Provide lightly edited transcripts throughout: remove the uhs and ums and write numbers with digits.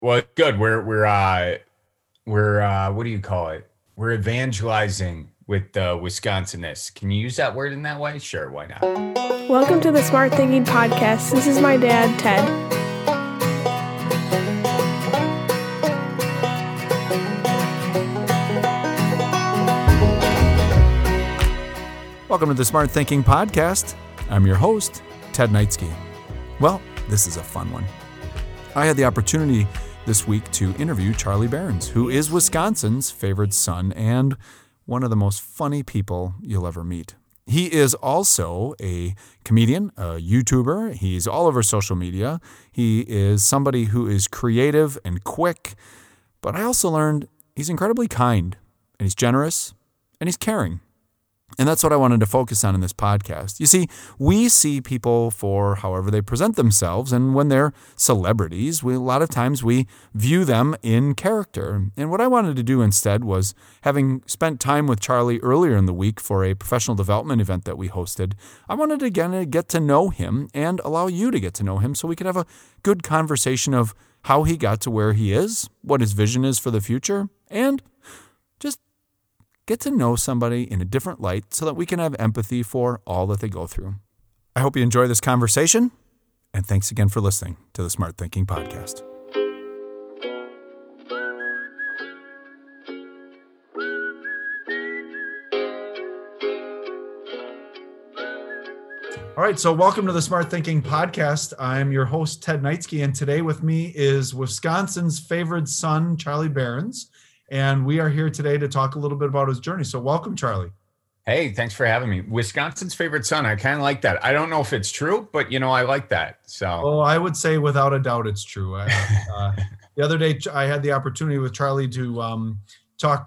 Well, good. We're what do you call it? We're evangelizing with the Wisconsinists. Can you use that word in that way? Sure, why not? Welcome to the Smart Thinking Podcast. This is my dad, Ted. Welcome to the Smart Thinking Podcast. I'm your host, Ted Knightsky. Well, this is a fun one. I had the opportunity this week to interview Charlie Berens, who is Wisconsin's favorite son and one of the most funny people you'll ever meet. He is also a comedian, a YouTuber. He's all over social media. He is somebody who is creative and quick, but I also learned he's incredibly kind, and he's generous, and he's caring. And that's what I wanted to focus on in this podcast. You see, we see people for however they present themselves, and when they're celebrities, a lot of times we view them in character. And what I wanted to do instead was, having spent time with Charlie earlier in the week for a professional development event that we hosted, I wanted to again get to know him and allow you to get to know him so we could have a good conversation of how he got to where he is, what his vision is for the future, and just get to know somebody in a different light so that we can have empathy for all that they go through. I hope you enjoy this conversation, and thanks again for listening to the Smart Thinking Podcast. All right, so welcome to the Smart Thinking Podcast. I'm your host, Ted Knightsky, and today with me is Wisconsin's favorite son, Charlie Berens. And we are here today to talk a little bit about his journey. So welcome, Charlie. Hey, thanks for having me. Wisconsin's favorite son. I kind of like that. I don't know if it's true, but I like that. So, I would say without a doubt it's true. The other day, I had the opportunity with Charlie to talk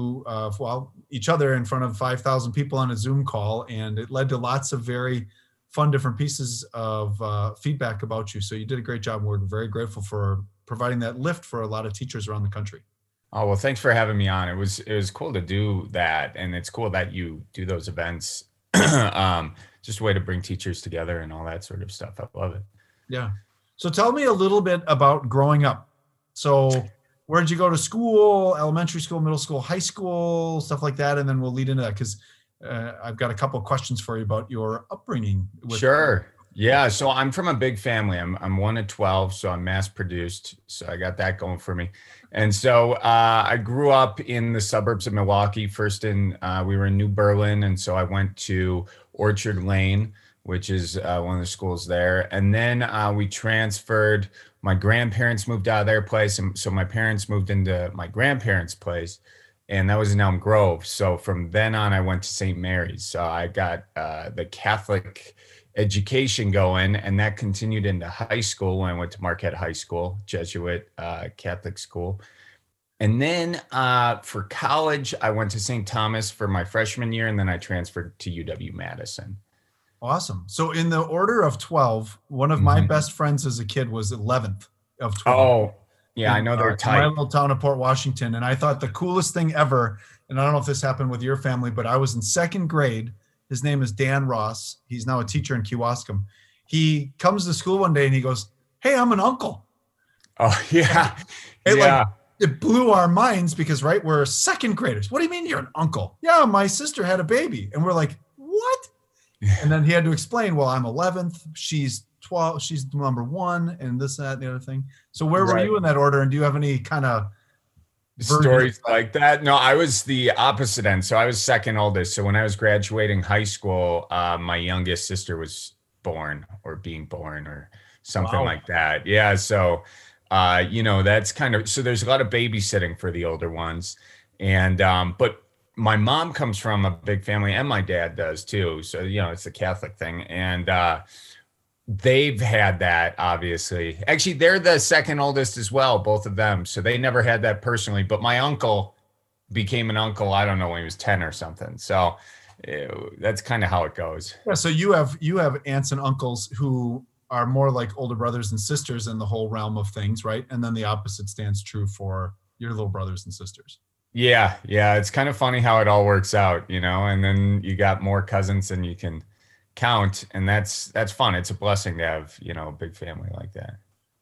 to each other in front of 5,000 people on a Zoom call, and it led to lots of very fun different pieces of feedback about you. So you did a great job. We're very grateful for providing that lift for a lot of teachers around the country. Oh, well, thanks for having me on. It was cool to do that. And it's cool that you do those events. Just a way to bring teachers together and all that sort of stuff. I love it. Yeah. So tell me a little bit about growing up. So where did you go to school, elementary school, middle school, high school, stuff like that? And then we'll lead into that because I've got a couple of questions for you about your upbringing. Sure. Yeah. So I'm from a big family. I'm one of 12, so I'm mass produced. So I got that going for me. And so I grew up in the suburbs of Milwaukee. First we were in New Berlin. And so I went to Orchard Lane, which is one of the schools there. And then we transferred. My grandparents moved out of their place. And so my parents moved into my grandparents' place. And that was in Elm Grove. So from then on, I went to St. Mary's. So I got the Catholic education going, and that continued into high school when I went to Marquette High School, Jesuit Catholic school. And then for college, I went to St. Thomas for my freshman year, and then I transferred to UW-Madison. Awesome. So in the order of 12, one of my best friends as a kid was 11th of 12. Oh, yeah, I know they're tight. My little town of Port Washington. And I thought the coolest thing ever, and I don't know if this happened with your family, but I was in second grade. His name is Dan Ross. He's now a teacher in Kewaskum. He comes to school one day and he goes, "Hey, I'm an uncle." Oh, yeah. It blew our minds because, right, we're second graders. What do you mean you're an uncle? Yeah, my sister had a baby. And we're like, what? And then he had to explain, well, I'm 11th. She's 12. She's number 1 and this, that, and the other thing. So where were you in that order? And do you have any kind of stories like that? No, I was the opposite end. So I was second oldest. So when I was graduating high school, my youngest sister was born or being born or something like that. Yeah. So, that's kind of, so there's a lot of babysitting for the older ones. And, but my mom comes from a big family and my dad does too. So, it's a Catholic thing. And, they've had that, obviously. Actually, they're the second oldest as well, both of them. So they never had that personally. But my uncle became an uncle, I don't know, when he was 10 or something. So that's kind of how it goes. Yeah, so you have aunts and uncles who are more like older brothers and sisters in the whole realm of things, right? And then the opposite stands true for your little brothers and sisters. Yeah. It's kind of funny how it all works out, and then you got more cousins than you can count, and that's fun. It's a blessing to have a big family like that.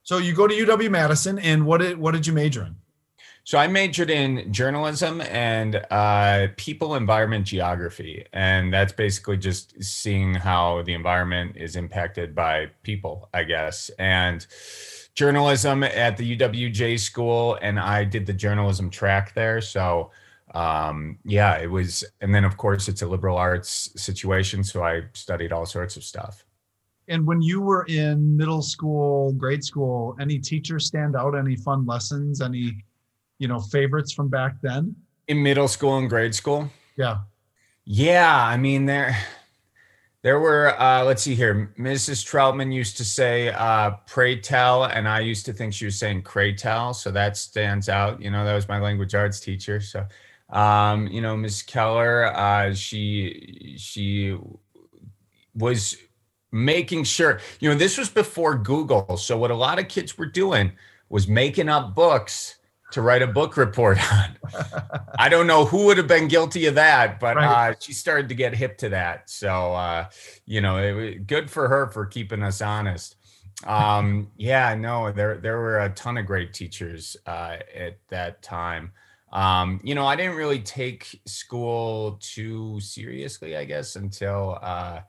So you go to UW-Madison, and what did you major in? So I majored in journalism and people environment geography. And that's basically just seeing how the environment is impacted by people, I guess. And journalism at the UWJ school, and I did the journalism track there. So yeah, it was, and then of course it's a liberal arts situation. So I studied all sorts of stuff. And when you were in middle school, grade school, any teachers stand out? Any fun lessons? Any favorites from back then? In middle school and grade school? Yeah. Yeah, I mean, there were, let's see here, Mrs. Troutman used to say, pray tell, and I used to think she was saying cray tell, so that stands out. That was my language arts teacher. So, Ms. Keller, she was making sure, this was before Google, so what a lot of kids were doing was making up books to write a book report on. I don't know who would have been guilty of that, but right. She started to get hip to that. So, it was good for her for keeping us honest. Yeah, no, there were a ton of great teachers at that time. I didn't really take school too seriously, I guess, until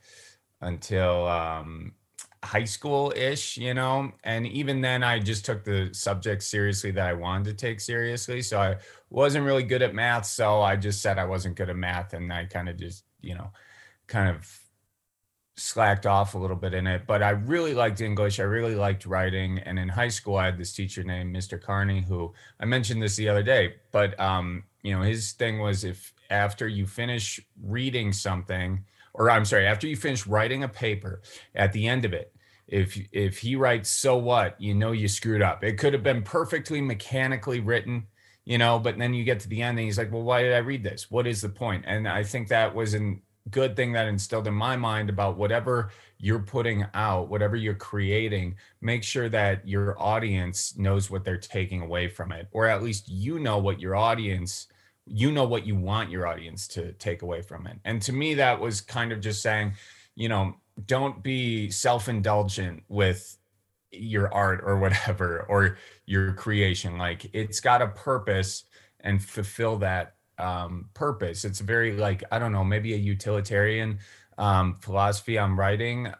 high school-ish, and even then I just took the subject seriously that I wanted to take seriously. So I wasn't really good at math. So I just said I wasn't good at math, and I kind of just, kind of slacked off a little bit in it. But I really liked English. I really liked writing. And in high school, I had this teacher named Mr. Carney, who I mentioned this the other day, but his thing was, if after you finish reading something, or I'm sorry, after you finish writing a paper, at the end of it, if he writes, so what, you screwed up. It could have been perfectly mechanically written, but then you get to the end and he's like, well, why did I read this? What is the point? And I think that was a good thing that instilled in my mind about whatever you're putting out, whatever you're creating, make sure that your audience knows what they're taking away from it, or at least what your audience, what you want your audience to take away from it. And to me, that was kind of just saying, don't be self-indulgent with your art or whatever, or your creation. Like, it's got a purpose, and fulfill that purpose. It's very, I don't know, maybe a utilitarian philosophy on writing,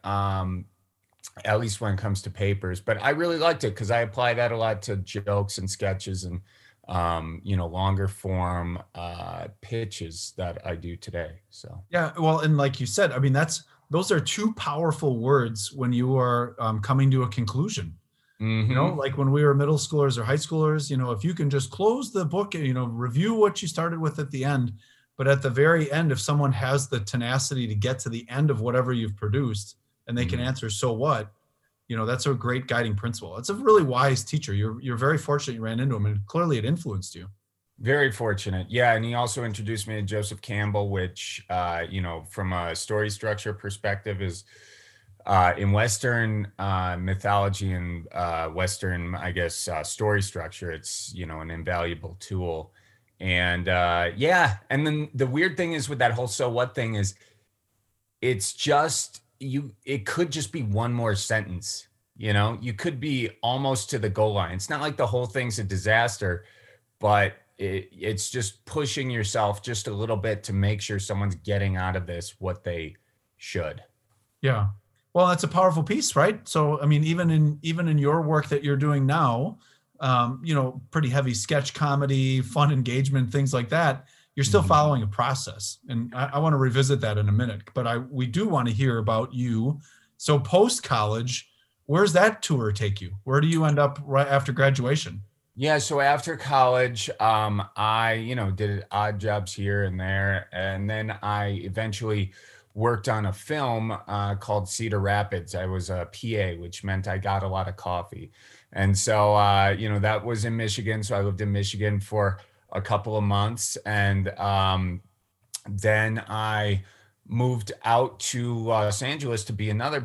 at least when it comes to papers. But I really liked it because I apply that a lot to jokes and sketches and longer form pitches that I do today. So yeah, well, and like you said, I mean, those are two powerful words when you are coming to a conclusion. Mm-hmm. Like when we were middle schoolers or high schoolers, if you can just close the book, review what you started with at the end, but at the very end, if someone has the tenacity to get to the end of whatever you've produced and they can answer, so what, that's a great guiding principle. It's a really wise teacher. You're very fortunate you ran into him, and clearly it influenced you. Very fortunate. Yeah. And he also introduced me to Joseph Campbell, which, from a story structure perspective is in Western mythology and Western, I guess, story structure, it's, an invaluable tool. And and then the weird thing is with that whole so what thing is, it's just, it could just be one more sentence, you could be almost to the goal line. It's not like the whole thing's a disaster, but it's just pushing yourself just a little bit to make sure someone's getting out of this what they should. Yeah. Well, that's a powerful piece, right? So, I mean, even in your work that you're doing now, pretty heavy sketch comedy, fun engagement, things like that, you're still following a process. And I want to revisit that in a minute, but we do want to hear about you. So post-college, where's that tour take you? Where do you end up right after graduation? Yeah. So after college, I, did odd jobs here and there. And then I eventually worked on a film called Cedar Rapids. I was a PA, which meant I got a lot of coffee. And so, that was in Michigan. So I lived in Michigan for a couple of months. And then I moved out to Los Angeles to be another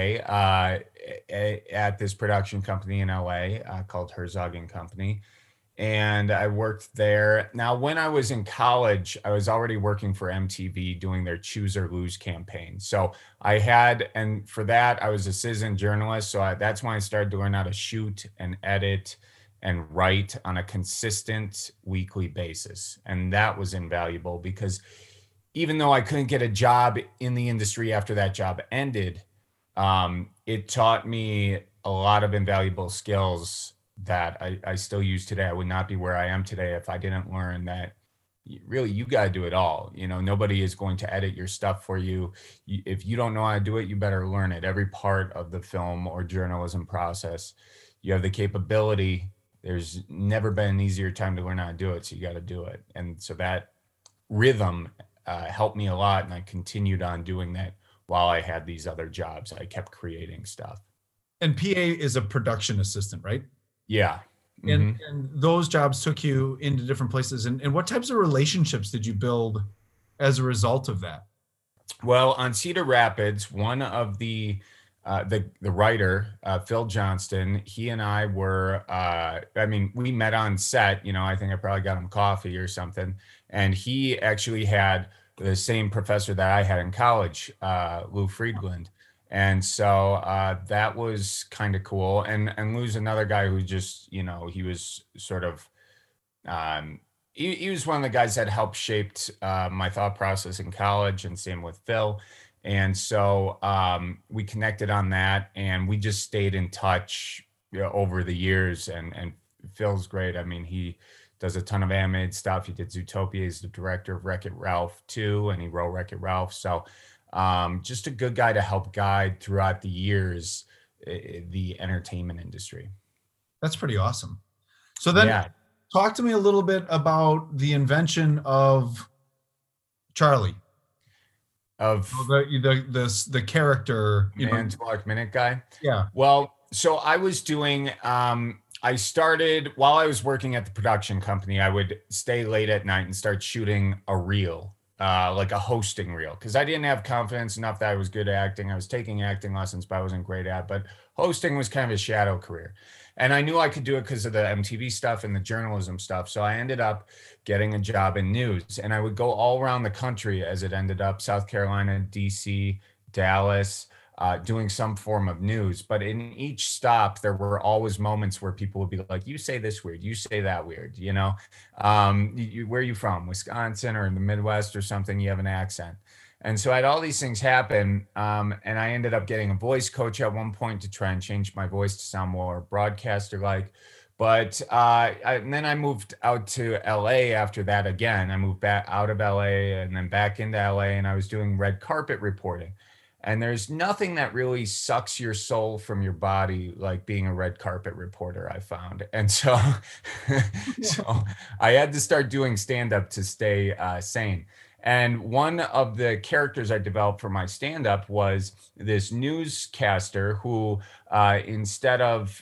PA at this production company in LA called Herzog & Company. and I worked there. Now, when I was in college, I was already working for MTV doing their Choose or Lose campaign. So and for that, I was a citizen journalist. So that's when I started to learn how to shoot and edit and write on a consistent weekly basis. And that was invaluable because even though I couldn't get a job in the industry after that job ended, it taught me a lot of invaluable skills that I still use today. I would not be where I am today if I didn't learn that really you got to do it all. Nobody is going to edit your stuff for you. If you don't know how to do it, you better learn it. Every part of the film or journalism process, you have the capability. There's never been an easier time to learn how to do it. So you got to do it. And so that rhythm helped me a lot. And I continued on doing that while I had these other jobs. I kept creating stuff. And PA is a production assistant, right? Yeah. Mm-hmm. And those jobs took you into different places. And what types of relationships did you build as a result of that? Well, on Cedar Rapids, one of the writer, Phil Johnston, he and I were, we met on set, I think I probably got him coffee or something. And he actually had the same professor that I had in college, Lou Friedland. And so that was kind of cool. And Lou's another guy who just, he was sort of, he was one of the guys that helped shaped my thought process in college, and same with Phil. And so we connected on that, and we just stayed in touch over the years. And Phil's great. I mean, he does a ton of animated stuff. He did Zootopia. He's the director of Wreck-It Ralph 2, and he wrote Wreck-It Ralph. So just a good guy to help guide throughout the years, the entertainment industry. That's pretty awesome. So then talk to me a little bit about the invention of Charlie. Of the character, Manitowoc Minute guy. Yeah. Well, so I was doing, I started while I was working at the production company, I would stay late at night and start shooting a reel. Like a hosting reel, because I didn't have confidence enough that I was good at acting. I was taking acting lessons, but I wasn't great at it. But hosting was kind of a shadow career. And I knew I could do it because of the MTV stuff and the journalism stuff. So I ended up getting a job in news. And I would go all around the country as it ended up, South Carolina, DC, Dallas, doing some form of news. But in each stop, there were always moments where people would be like, you say this weird, you say that weird, where are you from? Wisconsin or in the Midwest or something, you have an accent. And so I had all these things happen. And I ended up getting a voice coach at one point to try and change my voice to sound more broadcaster-like. But and then I moved out to LA after that again. I moved back out of LA and then back into LA, and I was doing red carpet reporting. And there's nothing that really sucks your soul from your body like being a red carpet reporter, I found. And so, so I had to start doing stand-up to stay sane. And one of the characters I developed for my stand-up was this newscaster who, instead of,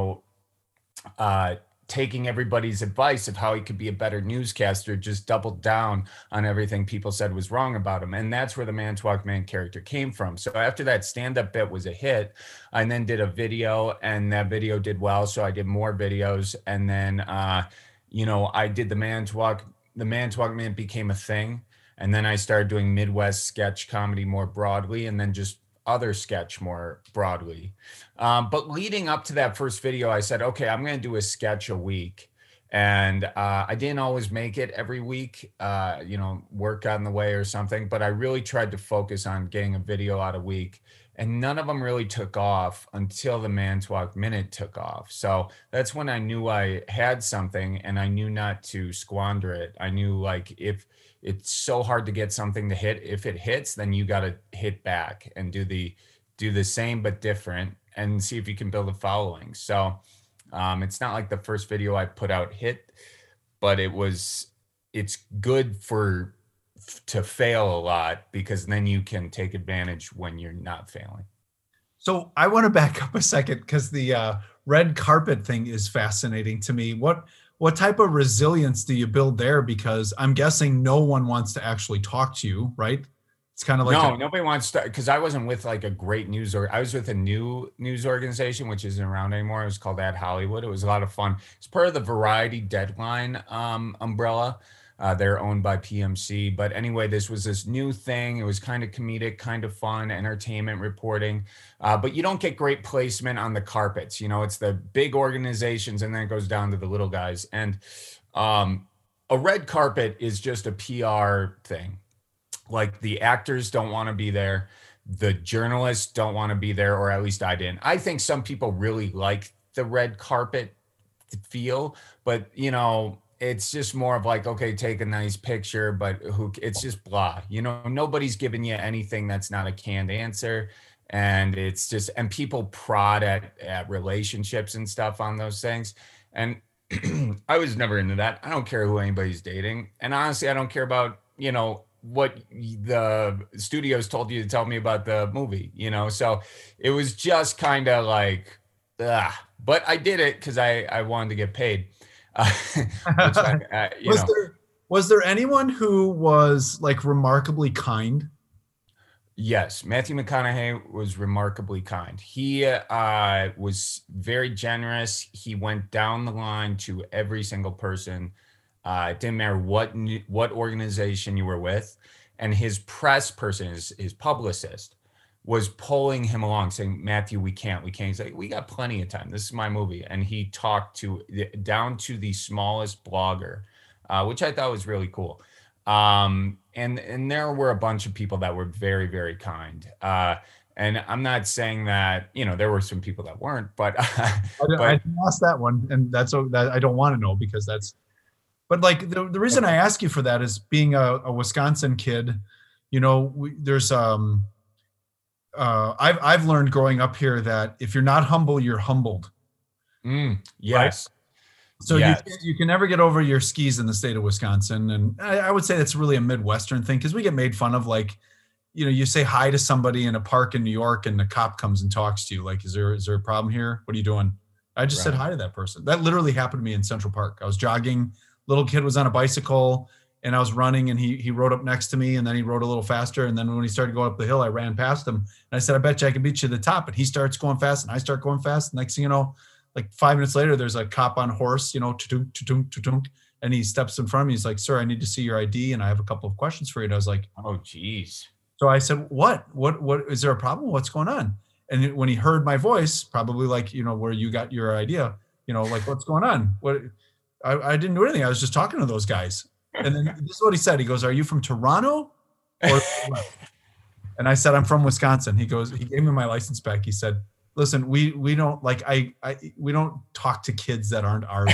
taking everybody's advice of how he could be a better newscaster, just doubled down on everything people said was wrong about him. And that's where the Manitowoc Man character came from. So after that stand-up bit was a hit, I then did a video, and that video did well. So I did more videos. And then, I did the Manitowoc Man became a thing. And then I started doing Midwest sketch comedy more broadly, and then just other sketch more broadly. But leading up to that first video, I said, okay, I'm going to do a sketch a week. And I didn't always make it every week, work got in the way or something, but I really tried to focus on getting a video out a week. And none of them really took off until the Manitowoc Minute took off. So that's when I knew I had something, and I knew not to squander it. I knew, like, if it's so hard to get something to hit, if it hits, then you got to hit back and do the same but different, and see if you can build a following. So it's not like the first video I put out hit, but it's good to fail a lot, because then you can take advantage when you're not failing. So I want to back up a second, because the red carpet thing is fascinating to me. What type of resilience do you build there? Because I'm guessing no one wants to actually talk to you, right? It's kind of like No, nobody wants to, because I wasn't with like a great news, or I was with a new news organization, which isn't around anymore. It was called Ad Hollywood. It was a lot of fun. It's part of the Variety Deadline umbrella. They're owned by PMC. But anyway, this was this new thing. It was kind of comedic, kind of fun, entertainment reporting. But you don't get great placement on the carpets. You know, it's the big organizations, and then it goes down to the little guys. And a red carpet is just a PR thing. Like, the actors don't want to be there. The journalists don't want to be there, or at least I didn't. I think some people really like the red carpet feel, but you know, it's just more of like, okay, take a nice picture, but it's just blah. You know, nobody's giving you anything that's not a canned answer. And it's just, and people prod at relationships and stuff on those things. And I was never into that. I don't care who anybody's dating. And honestly, I don't care about, you know, what the studios told you to tell me about the movie, you know? So it was just kind of like, but I did it because I wanted to get paid. Was there anyone who was like remarkably kind? Yes, Matthew McConaughey was remarkably kind. He was very generous. He went down the line to every single person. It didn't matter what organization you were with. And his press person, his publicist, was pulling him along saying, Matthew, we can't. He's like, we got plenty of time. This is my movie. And he talked down to the smallest blogger, which I thought was really cool. And there were a bunch of people that were very, very kind. And I'm not saying that, you know, there were some people that weren't, but I didn't ask that one. And that I don't want to know, because that's, but like the reason I ask you for that is, being a Wisconsin kid, you know, there's I've learned growing up here that if you're not humble, you're humbled. Yes. Right? So yes. You can never get over your skis in the state of Wisconsin. And I would say that's really a Midwestern thing, because we get made fun of, like, you know, you say hi to somebody in a park in New York and the cop comes and talks to you. Like, is there a problem here? What are you doing? I just said hi to that person. That literally happened to me in Central Park. I was jogging. Little kid was on a bicycle and I was running, and he rode up next to me, and then he rode a little faster. And then when he started going up the hill, I ran past him and I said, I bet you I can beat you to the top. And he starts going fast and I start going fast. Next thing you know, like 5 minutes later, there's a cop on horse, you know, and he steps in front of me. He's like, sir, I need to see your ID, and I have a couple of questions for you. And I was like, oh, geez. So I said, what is there a problem? What's going on? And when he heard my voice, probably like, you know, where you got your idea, you know, like, what's going on? I didn't do anything. I was just talking to those guys. And then this is what he said. He goes, are you from Toronto? And I said, I'm from Wisconsin. He gave me my license back. He said, listen, we don't like, we don't talk to kids that aren't ours.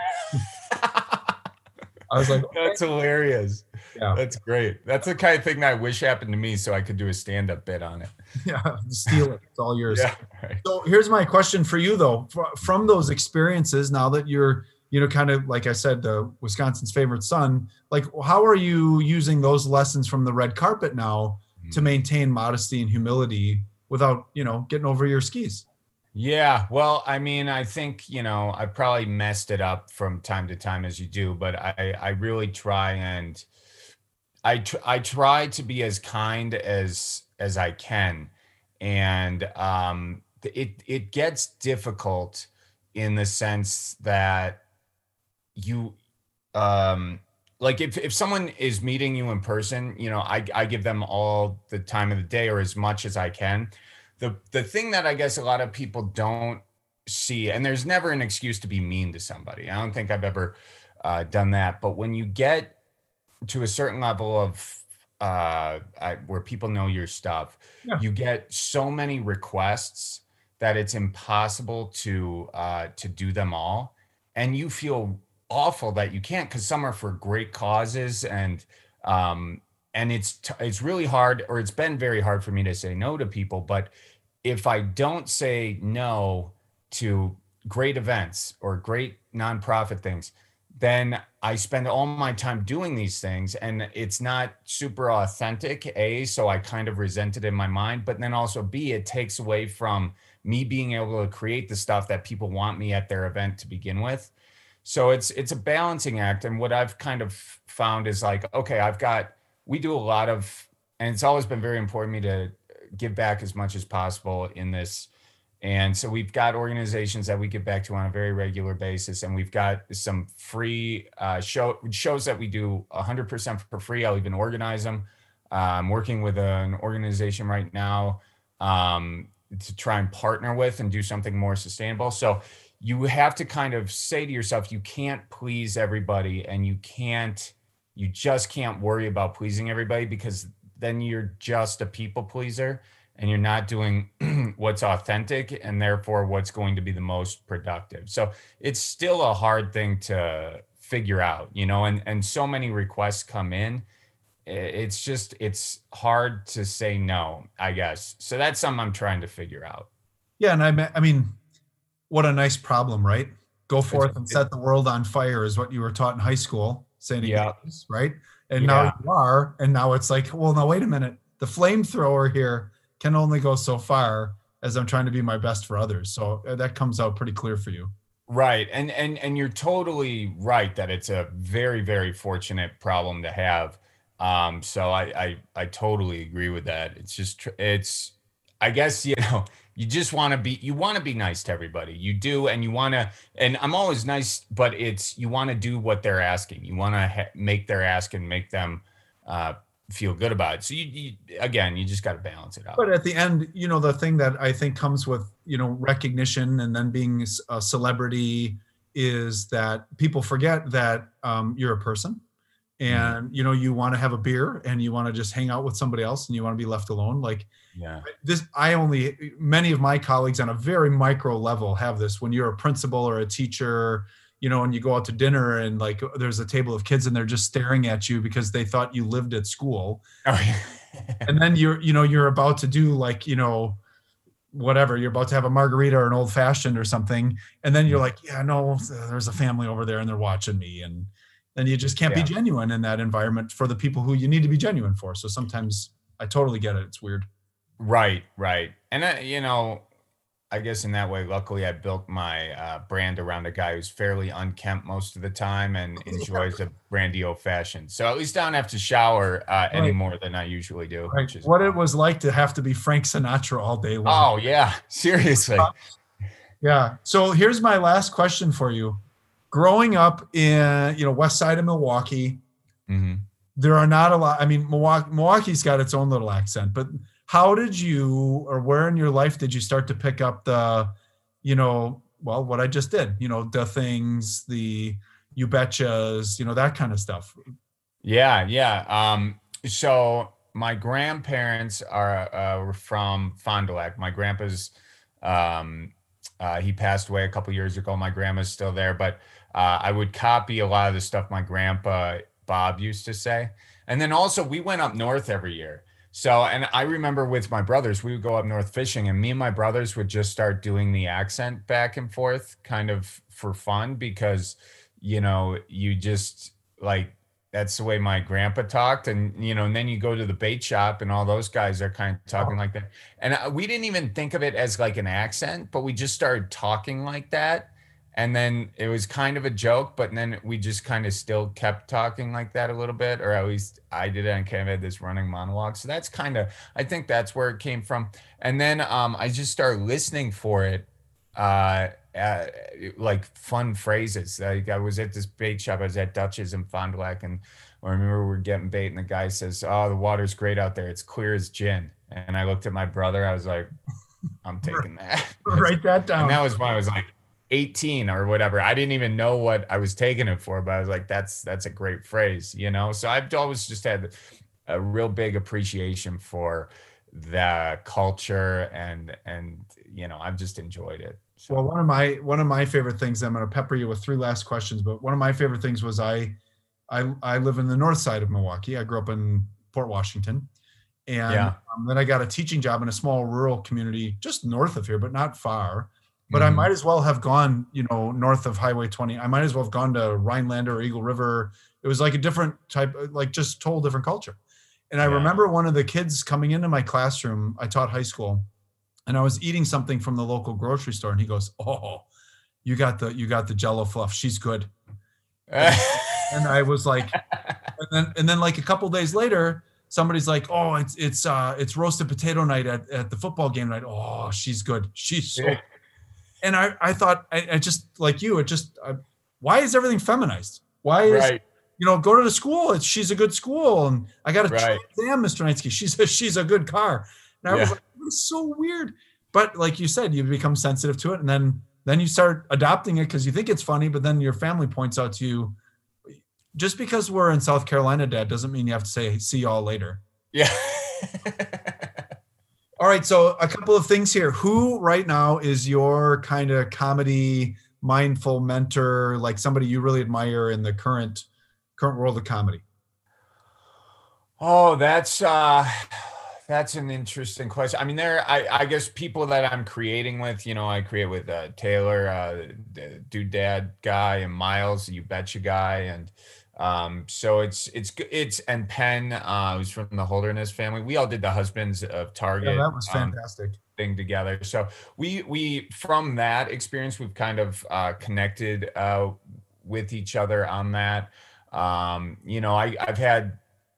I was like, okay. That's hilarious. Yeah. That's great. That's the kind of thing that I wish happened to me, so I could do a stand-up bit on it. Yeah, steal it. It's all yours. Yeah, right. So here's my question for you, though. From those experiences, now that you're, you know, kind of, like I said, Wisconsin's favorite son, like, how are you using those lessons from the red carpet now to maintain modesty and humility without, you know, getting over your skis? Yeah, well, I mean, I think, you know, I probably messed it up from time to time, as you do, but I really try, and I try to be as kind as I can. And it gets difficult in the sense that you, like, if someone is meeting you in person, you know, I give them all the time of the day, or as much as I can. The thing that I guess a lot of people don't see, and there's never an excuse to be mean to somebody. I don't think I've ever done that. But when you get to a certain level of where people know your stuff, you get so many requests that it's impossible to do them all. And you feel awful that you can't, because some are for great causes, and it's really hard, or it's been very hard for me to say no to people. But if I don't say no to great events or great nonprofit things, then I spend all my time doing these things, and it's not super authentic, A, so I kind of resent it in my mind, but then also B, it takes away from me being able to create the stuff that people want me at their event to begin with. So it's a balancing act. And what I've kind of found is like, okay, we do a lot of it's always been very important to me to give back as much as possible in this. And so we've got organizations that we give back to on a very regular basis. And we've got some free shows that we do 100% for free. I'll even organize them. I'm working with an organization right now to try and partner with and do something more sustainable. So you have to kind of say to yourself, you can't please everybody, and you just can't worry about pleasing everybody, because then you're just a people pleaser and you're not doing what's authentic and therefore what's going to be the most productive. So it's still a hard thing to figure out, and so many requests come in. It's hard to say no, I guess. So that's something I'm trying to figure out. Yeah. And I mean, what a nice problem, right? Go forth and set the world on fire is what you were taught in high school, St. Ignatius, right? And now you are, and now it's like, well, now wait a minute. The flamethrower here can only go so far as I'm trying to be my best for others. So that comes out pretty clear for you. Right. And you're totally right that it's a very, very fortunate problem to have. So I totally agree with that. I guess, you just want to be nice to everybody. You do. And and I'm always nice, but you want to do what they're asking. You want to make their ask and make them, feel good about it. So you just got to balance it out. But at the end, the thing that I think comes with, recognition and then being a celebrity is that people forget that you're a person, and, you want to have a beer and you want to just hang out with somebody else and you want to be left alone. Like many of my colleagues on a very micro level have this. When you're a principal or a teacher, and you go out to dinner and like there's a table of kids and they're just staring at you because they thought you lived at school. Oh, yeah. And then you're about to do like, whatever, you're about to have a margarita or an old fashioned or something. And then you're like, yeah, no, there's a family over there and they're watching me. And then you just can't be genuine in that environment for the people who you need to be genuine for. So sometimes I totally get it. It's weird. Right. And I guess in that way, luckily I built my brand around a guy who's fairly unkempt most of the time and enjoys a brandy old fashioned. So at least I don't have to shower any more than I usually do. Right. Which is what it was like to have to be Frank Sinatra all day long. Oh yeah, seriously. Yeah. So here's my last question for you. Growing up in, west side of Milwaukee, there are not a lot. I mean, Milwaukee's got its own little accent, but how did you, or where in your life did you start to pick up the, what I just did, the things, the you betchas, that kind of stuff? Yeah. So my grandparents were from Fond du Lac. My grandpa's, he passed away a couple years ago. My grandma's still there, but I would copy a lot of the stuff my grandpa Bob used to say. And then also we went up north every year. So, and I remember with my brothers, we would go up north fishing, and me and my brothers would just start doing the accent back and forth kind of for fun because, you just like, that's the way my grandpa talked. And, and then you go to the bait shop and all those guys are kind of talking like that. And we didn't even think of it as like an accent, but we just started talking like that. And then it was kind of a joke, but then we just kind of still kept talking like that a little bit, or at least I did it and kind of had this running monologue. So that's I think that's where it came from. And then I just started listening for it, like fun phrases. Like I was at this bait shop, I was at Dutch's in Fond du Lac, and I remember we're getting bait and the guy says, "Oh, the water's great out there. It's clear as gin." And I looked at my brother, I was like, I'm taking that. Write that down. And that was when I was like 18 or whatever. I didn't even know what I was taking it for, but I was like, that's a great phrase, So I've always just had a real big appreciation for the culture and I've just enjoyed it. So. Well, one of my favorite things, I'm going to pepper you with 3 last questions, but one of my favorite things was I live in the north side of Milwaukee. I grew up in Port Washington, and then I got a teaching job in a small rural community just north of here, but not far. But I might as well have gone, north of Highway 20. I might as well have gone to Rhinelander or Eagle River. It was like a different type, like just total different culture. And I remember one of the kids coming into my classroom. I taught high school, and I was eating something from the local grocery store, and he goes, "Oh, you got the Jell-O fluff. She's good." And I was like, and then like a couple days later, somebody's like, oh, it's roasted potato night at the football game night. Oh, she's good. She's so. Yeah. And I thought, I just like you. Why is everything feminized? Why is Right. Go to the school. She's a good school, and I got a Right. exam, Mr. Knightsky. She's a good car. And I was like, it's so weird. But like you said, you become sensitive to it, and then you start adopting it because you think it's funny. But then your family points out to you, just because we're in South Carolina, Dad, doesn't mean you have to say see y'all later. Yeah. All right. So a couple of things here. Who right now is your kind of comedy mindful mentor, like somebody you really admire in the current world of comedy? Oh, that's an interesting question. I mean, I guess people that I'm creating with, I create with Taylor, the Dude Dad guy, and Miles, You Betcha guy, and so it's and Penn, who's from the Holderness family. We all did the Husbands of Target. Yeah, that was fantastic. Thing together. So we from that experience, we've kind of connected with each other on that. I've had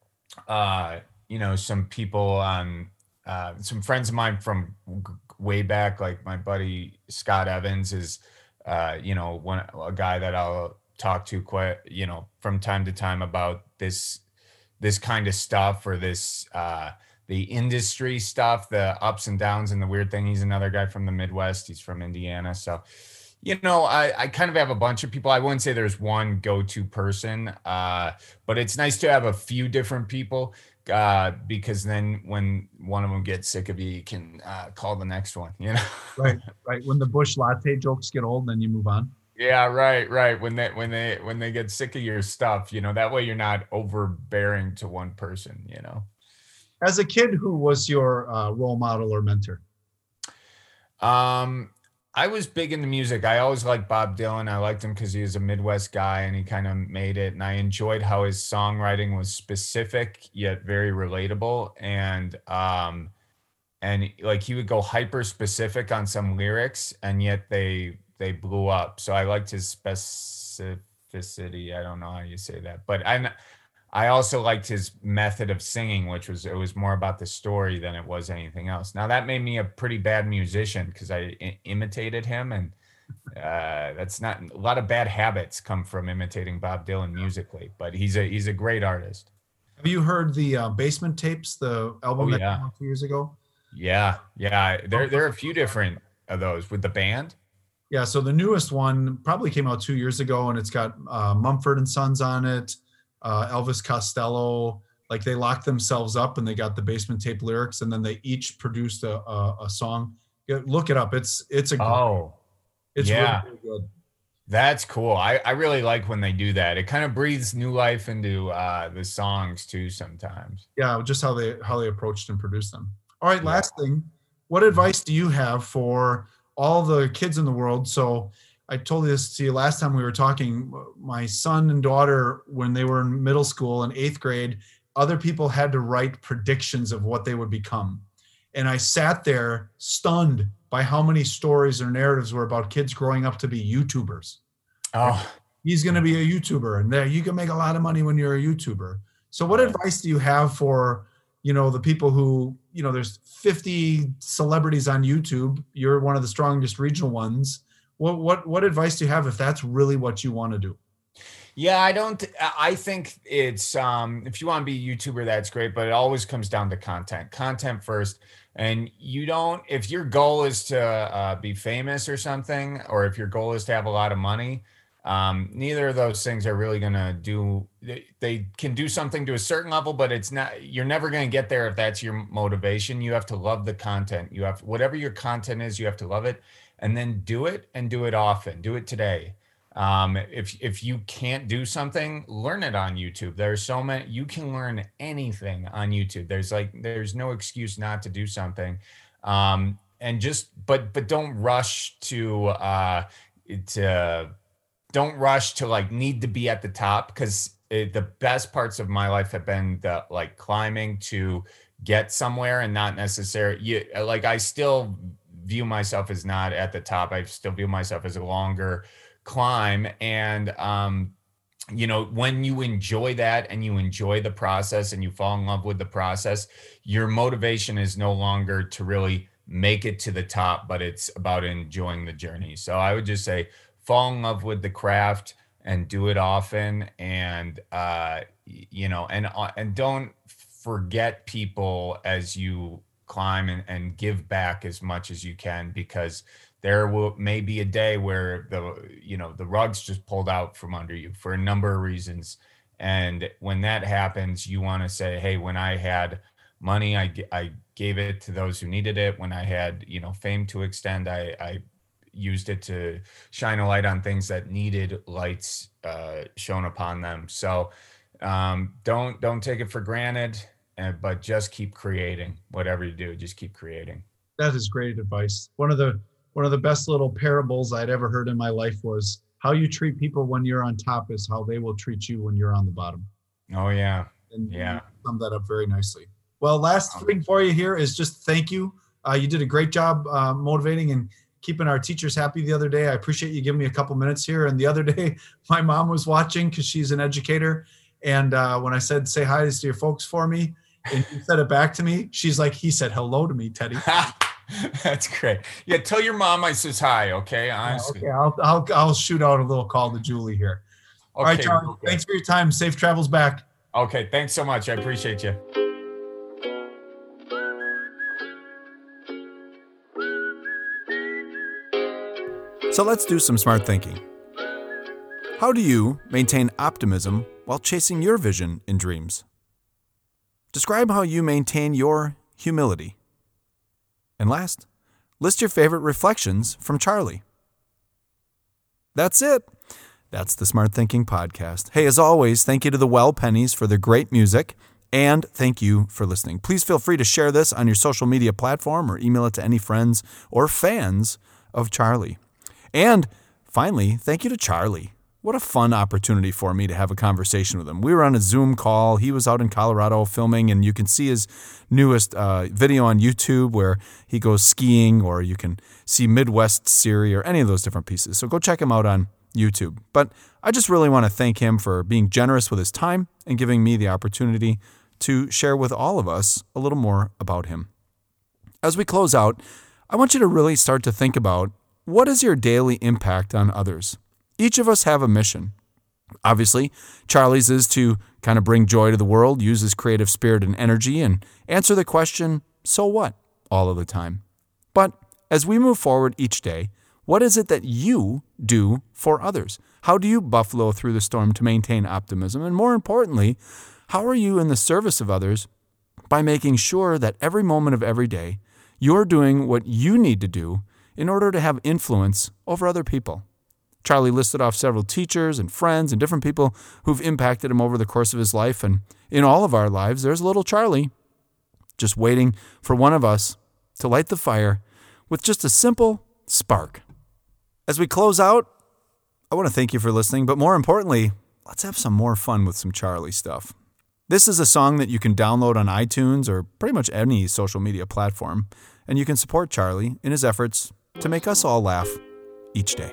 some people on some friends of mine from way back, like my buddy Scott Evans is a guy that I'll talk to quite from time to time about this kind of stuff, or this the industry stuff, the ups and downs and the weird thing. He's another guy from the Midwest. He's from Indiana. So, I kind of have a bunch of people. I wouldn't say there's one go-to person, but it's nice to have a few different people because then when one of them gets sick of you can call the next one, Right. When the Bush latte jokes get old, then you move on. Yeah, right. When they get sick of your stuff, that way you're not overbearing to one person, As a kid, who was your role model or mentor? I was big into music. I always liked Bob Dylan. I liked him because he was a Midwest guy and he kind of made it. And I enjoyed how his songwriting was specific yet very relatable. And like he would go hyper specific on some lyrics, and yet they blew up. So I liked his specificity. I don't know how you say that, but I also liked his method of singing, which was, it was more about the story than it was anything else. Now that made me a pretty bad musician because I imitated him, and that's not, a lot of bad habits come from imitating Bob Dylan musically, but he's a great artist. Have you heard the Basement Tapes, the album that came out 2 years ago? Yeah. There are a few different of those with the band. Yeah, so the newest one probably came out 2 years ago, and it's got Mumford & Sons on it. Elvis Costello, like they locked themselves up and they got the Basement Tape lyrics, and then they each produced a song. Look it up. It's really, really good. That's cool. I really like when they do that. It kind of breathes new life into the songs too sometimes. Yeah, just how they approached and produced them. All right, last thing. What advice do you have for all the kids in the world? So I told this to you last time we were talking. My son and daughter, when they were in middle school in 8th grade, other people had to write predictions of what they would become. And I sat there stunned by how many stories or narratives were about kids growing up to be YouTubers. Oh, he's going to be a YouTuber, and there you can make a lot of money when you're a YouTuber. So what advice do you have for, the people who, there's 50 celebrities on YouTube. You're one of the strongest regional ones. What advice do you have if that's really what you want to do? Yeah, I think it's, if you want to be a YouTuber, that's great, but it always comes down to content first. And if your goal is to be famous or something, or if your goal is to have a lot of money, neither of those things are really going to do, they can do something to a certain level, but you're never going to get there if that's your motivation. You have to love the content. Whatever your content is, you have to love it, and then do it, and do it often. Do it today. If you can't do something, learn it on YouTube. There's so many, you can learn anything on YouTube. There's no excuse not to do something. And but don't rush don't rush to like need to be at the top, because the best parts of my life have been the like climbing to get somewhere, and not necessarily I still view myself as not at the top. I still view myself as a longer climb, and when you enjoy that and you enjoy the process and you fall in love with the process, your motivation is no longer to really make it to the top, but it's about enjoying the journey. So I would just say fall in love with the craft and do it often. And, and don't forget people as you climb and give back as much as you can, because there may be a day where the rug's just pulled out from under you for a number of reasons. And when that happens, you want to say, hey, when I had money, I gave it to those who needed it. When I had, fame to extend, I used it to shine a light on things that needed lights shown upon them. So don't take it for granted, but just keep creating. Whatever you do, just keep creating. That is great advice. One of the best little parables I'd ever heard in my life was how you treat people when you're on top is how they will treat you when you're on the bottom. Oh, yeah. And yeah. You summed that up very nicely. Well, last thing for you here is just thank you. You did a great job motivating and keeping our teachers happy the other day. I appreciate you giving me a couple minutes here. And the other day, my mom was watching because she's an educator. And when I said, say hi to your folks for me, and you said it back to me, she's like, he said hello to me, Teddy. That's great. Yeah, tell your mom I says hi, okay? Honestly. Okay, I'll shoot out a little call to Julie here. All right, Charlie, thanks for your time. Safe travels back. Okay, thanks so much. I appreciate you. So let's do some smart thinking. How do you maintain optimism while chasing your vision and dreams? Describe how you maintain your humility. And last, list your favorite reflections from Charlie. That's it. That's the Smart Thinking Podcast. Hey, as always, thank you to the Well Pennies for their great music, and thank you for listening. Please feel free to share this on your social media platform or email it to any friends or fans of Charlie. And finally, thank you to Charlie. What a fun opportunity for me to have a conversation with him. We were on a Zoom call. He was out in Colorado filming, and you can see his newest video on YouTube where he goes skiing, or you can see Midwest Siri or any of those different pieces. So go check him out on YouTube. But I just really want to thank him for being generous with his time and giving me the opportunity to share with all of us a little more about him. As we close out, I want you to really start to think about, what is your daily impact on others? Each of us have a mission. Obviously, Charlie's is to kind of bring joy to the world, use his creative spirit and energy, and answer the question, so what, all of the time. But as we move forward each day, what is it that you do for others? How do you buffalo through the storm to maintain optimism? And more importantly, how are you in the service of others by making sure that every moment of every day, you're doing what you need to do in order to have influence over other people? Charlie listed off several teachers and friends and different people who've impacted him over the course of his life. And in all of our lives, there's little Charlie just waiting for one of us to light the fire with just a simple spark. As we close out, I want to thank you for listening, but more importantly, let's have some more fun with some Charlie stuff. This is a song that you can download on iTunes or pretty much any social media platform, and you can support Charlie in his efforts to make us all laugh each day.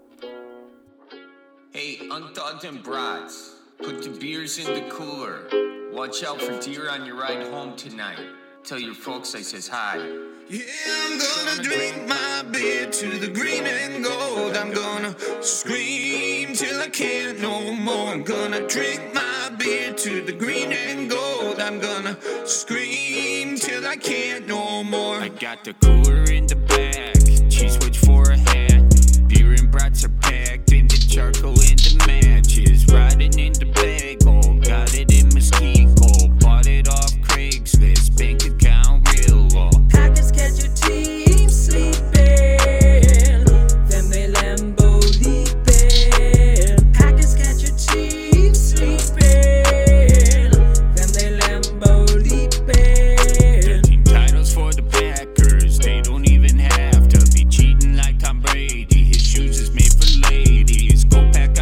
Hey, unthugged and brats, put the beers in the cooler. Watch out for deer on your ride home tonight. Tell your folks I says hi. Yeah, I'm gonna drink my beer to the green and gold. I'm gonna scream till I can't no more. I'm gonna drink my beer to the green and gold. I'm gonna scream till I can't no more. I got the cooler in the back, cheese wedge for a hat. Beer and brats are packed, in the charcoal and the matches. Riding in the bagel, got it in Mesquite. Bought it off Craigslist, bank account real low. Packers catch your team sleeping, then they Lambo leaping. Packers catch your team sleeping, then they Lambo leaping. 13 titles for the Packers, they don't even have to be cheating like Tom Brady. His shoes is made for ladies. Go Pack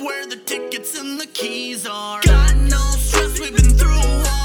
where the tickets and the keys are. Got no stress, we've been through a war.